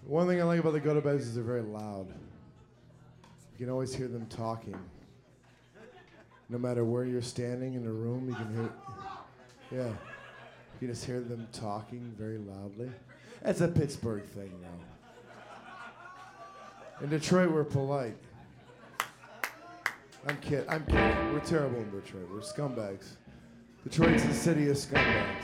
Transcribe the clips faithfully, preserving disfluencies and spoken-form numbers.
One thing I like about the go-to-beds is they're very loud. You can always hear them talking. No matter where you're standing in a room, you can hear, yeah, you can just hear them talking very loudly. That's a Pittsburgh thing, though. In Detroit, we're polite. I'm kidding. I'm kidding. We're terrible in Detroit. We're scumbags. Detroit's the city of scumbags.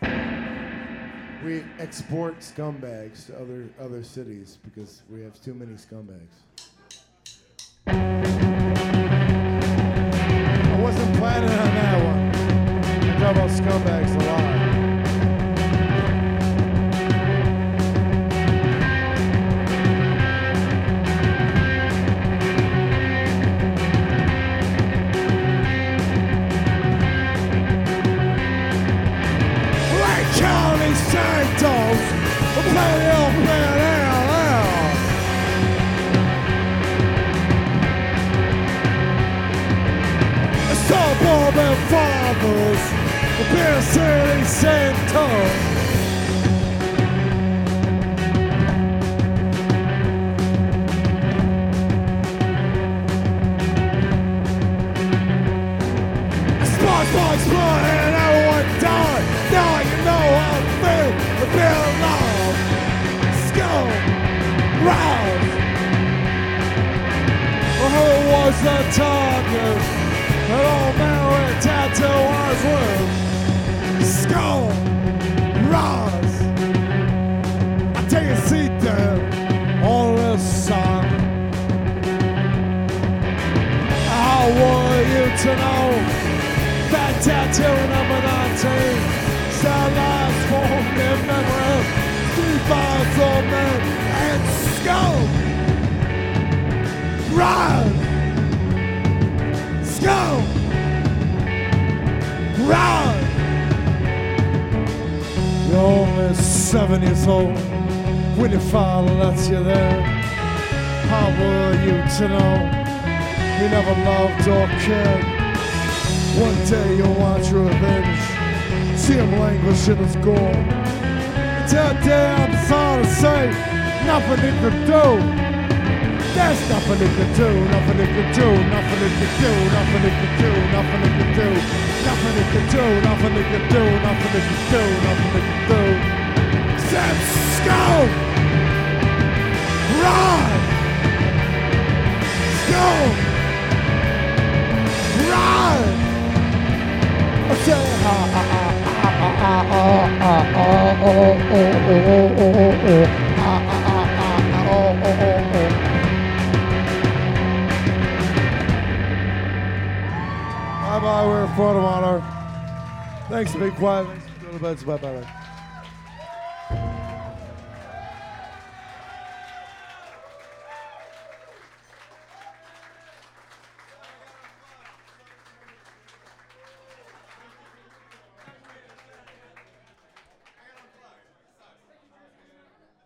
We export scumbags to other other cities because we have too many scumbags. I wasn't planning on that one. I talk about scumbags a lot. Santos, play the old man out. It's all Bob and fathers, the Beer City Santos. Sparks, sparks, blood, and everyone died. Now you know how to feel. The bill long, skull, rouse. Well, who was the target? An old man with a tattoo on his lip. Skull, rouse. I take a seat there on this song. How were you to know? That tattoo number nineteen. Our lives formed in memory, three fives on men and skull. Rise! Skull! Rise! You're only seven years old when your father left you there. How were you to know? You never loved or cared. One day you'll want your revenge. See him languish in his gore. Until day I'm sorry to say, nothing he could do. There's nothing he could do, nothing he could do, nothing he could do, nothing he could do, nothing he could do, nothing he could do, nothing he could do, nothing he could do, nothing he could do. Except skull! Run! Skull! Run! I say, ha, ha, ha. Bye bye, we're in front of honor. Thanks, Big Quiet. Thanks for doing the beds. Bye bye.